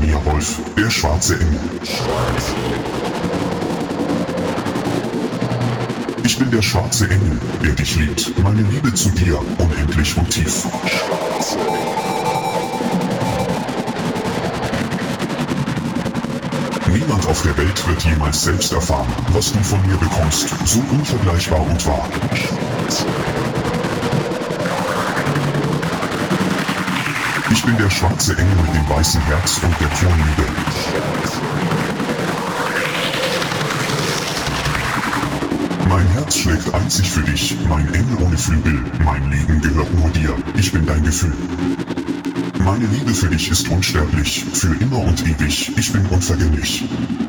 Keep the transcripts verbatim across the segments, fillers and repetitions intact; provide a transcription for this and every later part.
Mia Wolf, der schwarze Engel. Ich bin der schwarze Engel, der dich liebt, meine Liebe zu dir, unendlich und tief. Niemand auf der Welt wird jemals selbst erfahren, was du von mir bekommst, so unvergleichbar und wahr. Ich bin der schwarze Engel mit dem weißen Herz und der puren Liebe. Mein Herz schlägt einzig für dich, mein Engel ohne Flügel, mein Leben gehört nur dir, ich bin dein Gefühl. Meine Liebe für dich ist unsterblich, für immer und ewig, ich bin unvergänglich.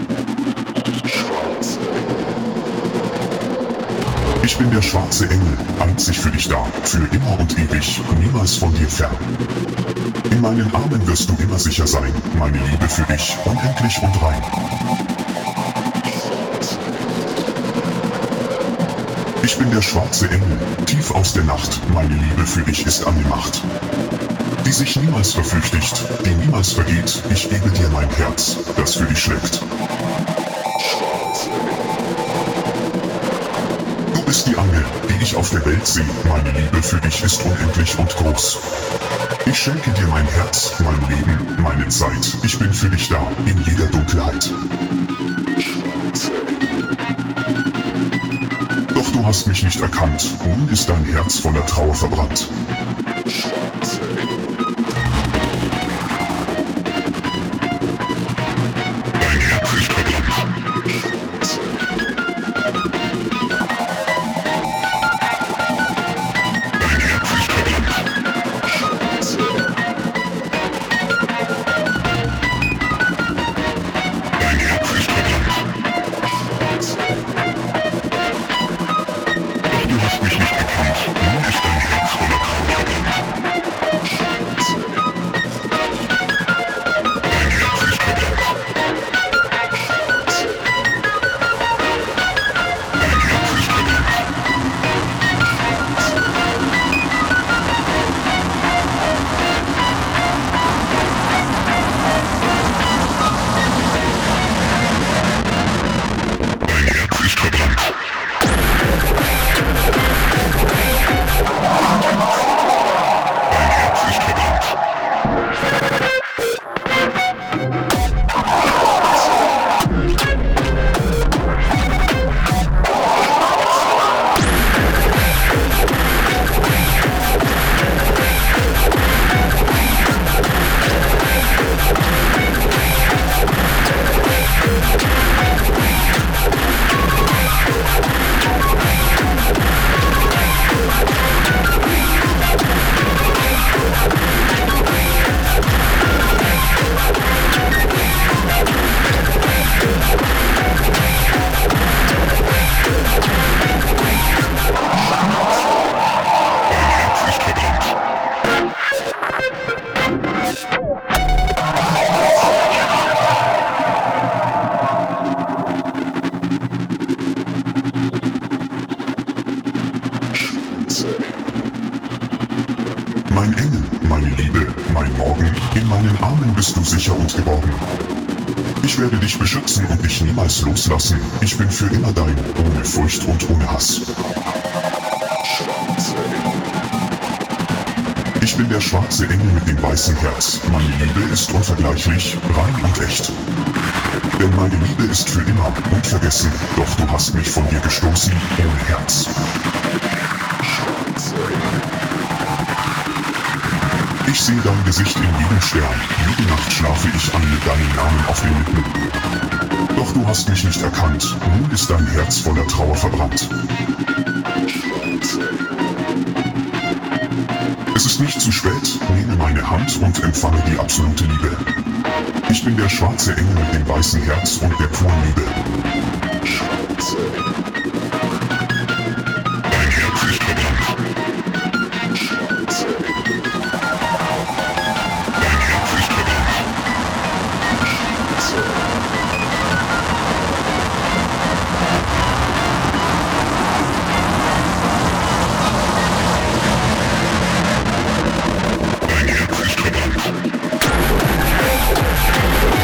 Ich bin der schwarze Engel, einzig für dich da, für immer und ewig, niemals von dir fern. In meinen Armen wirst du immer sicher sein, meine Liebe für dich, unendlich und rein. Ich bin der schwarze Engel, tief aus der Nacht, meine Liebe für dich ist an die Macht. Die sich niemals verflüchtigt, die niemals vergeht, ich gebe dir mein Herz, das für dich schlägt. Du bist die Angel, die ich auf der Welt sehe, meine Liebe für dich ist unendlich und groß. Ich schenke dir mein Herz, mein Leben, meine Zeit, ich bin für dich da, in jeder Dunkelheit. Doch du hast mich nicht erkannt, nun ist dein Herz voller Trauer verbrannt. Mein Engel, meine Liebe, mein Morgen, in meinen Armen bist du sicher und geborgen. Ich werde dich beschützen und dich niemals loslassen, ich bin für immer dein, ohne Furcht und ohne Hass. Ich bin der schwarze Engel mit dem weißen Herz, meine Liebe ist unvergleichlich, rein und echt. Denn meine Liebe ist für immer, unvergessen, doch du hast mich von dir gestoßen, ohne Herz. Ich sehe dein Gesicht in jedem Stern, jede Nacht schlafe ich an mit deinem Namen auf den Lippen. Doch du hast mich nicht erkannt, nun ist dein Herz voller Trauer verbrannt. Es ist nicht zu spät, nehme meine Hand und empfange die absolute Liebe. Ich bin der schwarze Engel mit dem weißen Herz und der puren Liebe. Dein Herz ist verbrannt. Dein Herz ist verbrannt. Dein Herz ist verbrannt.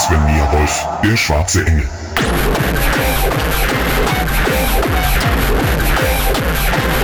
Sven Nierolf, der schwarze Engel.